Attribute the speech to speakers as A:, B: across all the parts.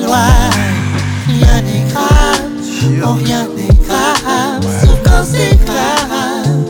A: s'éloigne. Rien n'est grave, oh rien n'est grave, sauf quand c'est grave.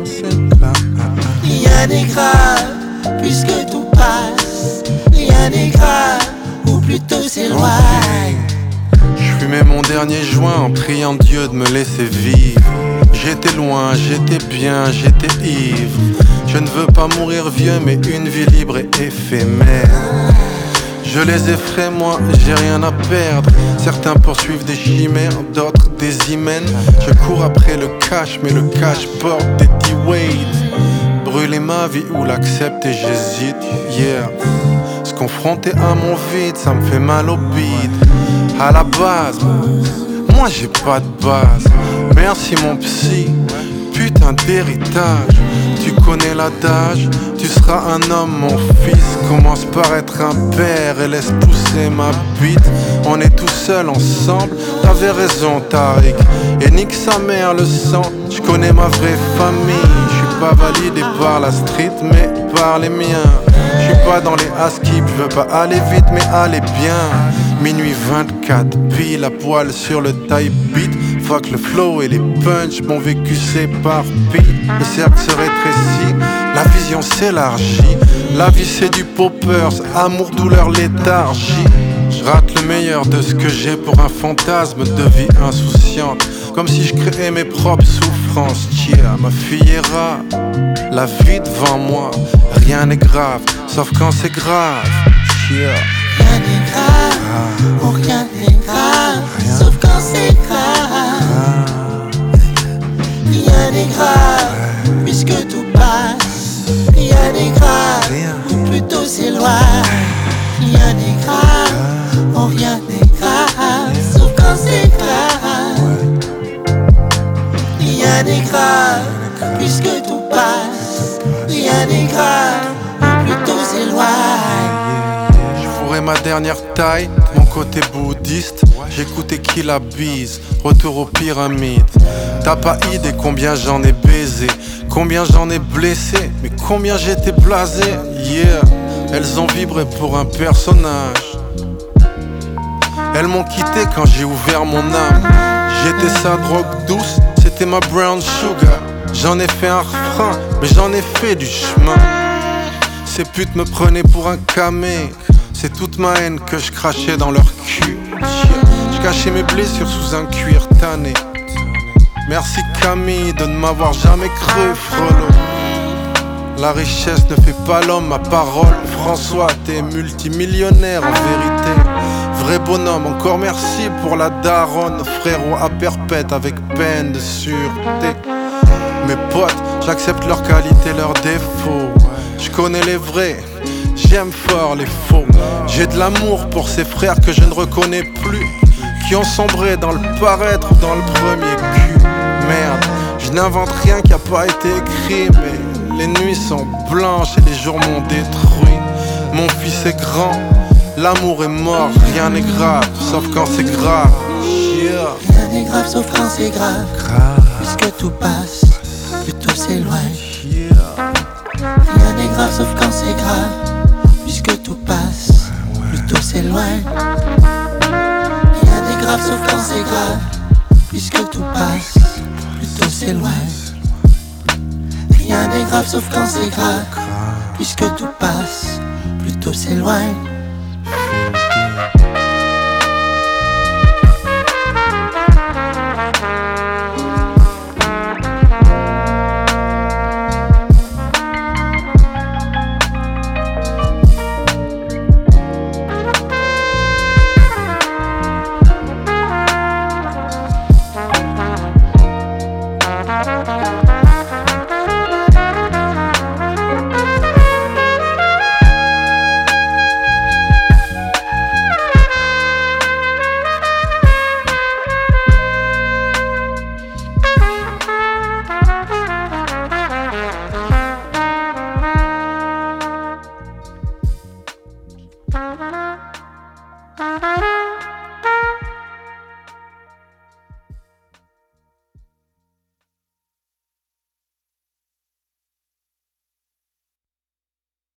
A: Rien n'est grave, puisque tout passe. Rien n'est grave, ou plutôt s'éloigne.
B: Je fumais mon dernier joint en priant Dieu de me laisser vivre. J'étais loin, j'étais bien, j'étais ivre. Je ne veux pas mourir vieux, mais une vie libre et éphémère. Je les effraie, moi, j'ai rien à perdre. Certains poursuivent des chimères, d'autres des hymens. Je cours après le cash, mais le cash porte des D-Wade. Brûler ma vie ou l'accepter, j'hésite, yeah. Se confronter à mon vide, ça me fait mal au bide. À la base, moi j'ai pas de base. Merci mon psy, putain d'héritage. Tu connais l'adage, tu seras un homme mon fils. Commence par être un père et laisse pousser ma bite. On est tout seul ensemble, t'avais raison Tariq. Et nique sa mère le sang, je connais ma vraie famille. Je suis pas validé par la street mais par les miens. Je suis pas dans les askip, je veux pas aller vite mais aller bien. Minuit 24, pile à poil sur le taille beat. Fuck le flow et les punch, mon vécu s'éparpille. Le cercle se rétrécit, la vision s'élargit. La vie c'est du poppers, amour, douleur, léthargie. Je rate le meilleur de ce que j'ai pour un fantasme de vie insouciante. Comme si je créais mes propres souffrances. Tia, ma fille est rare, la vie devant moi. Rien n'est grave, sauf quand c'est grave. Tia.
A: Rien n'est grave, oh rien n'est grave, sauf quand c'est grave. Rien n'est grave, puisque tout passe. Rien n'est grave, ou plutôt s'éloigne. Rien n'est grave, oh rien n'est grave, sauf quand c'est grave. Rien n'est grave, puisque tout passe. Rien n'est grave, ou plutôt s'éloigne.
B: Ma dernière taille, mon côté bouddhiste. J'écoutais qui la bise, retour aux pyramides. T'as pas idée combien j'en ai baisé, combien j'en ai blessé, mais combien j'étais blasé. Yeah, elles ont vibré pour un personnage. Elles m'ont quitté quand j'ai ouvert mon âme. J'étais sa drogue douce, c'était ma brown sugar. J'en ai fait un refrain, mais j'en ai fait du chemin. Ces putes me prenaient pour un camé. C'est toute ma haine que je crachais dans leur cul. Je cachais mes blessures sous un cuir tanné. Merci Camille de ne m'avoir jamais cru, frelot. La richesse ne fait pas l'homme, ma parole. François, t'es multimillionnaire en vérité. Vrai bonhomme, encore merci pour la daronne. Frérot à perpète avec peine de sûreté. Mes potes, j'accepte leurs qualités, leurs défauts. Je connais les vrais, j'aime fort les faux. J'ai de l'amour pour ces frères que je ne reconnais plus, qui ont sombré dans le paraître ou dans le premier cul. Merde, je n'invente rien qui a pas été écrit, mais les nuits sont blanches et les jours m'ont détruit. Mon fils est grand, l'amour est mort, rien n'est grave, sauf quand c'est grave. Yeah.
A: Rien n'est grave sauf quand c'est grave, puisque tout passe, plutôt s'éloigne. Rien n'est grave sauf quand c'est grave, puisque tout passe, plutôt s'éloigne. Rien n'est grave sauf quand c'est grave, puisque tout passe, plutôt s'éloigne. Rien n'est grave sauf quand c'est grave, puisque tout passe, plutôt s'éloigne.
C: Thank you.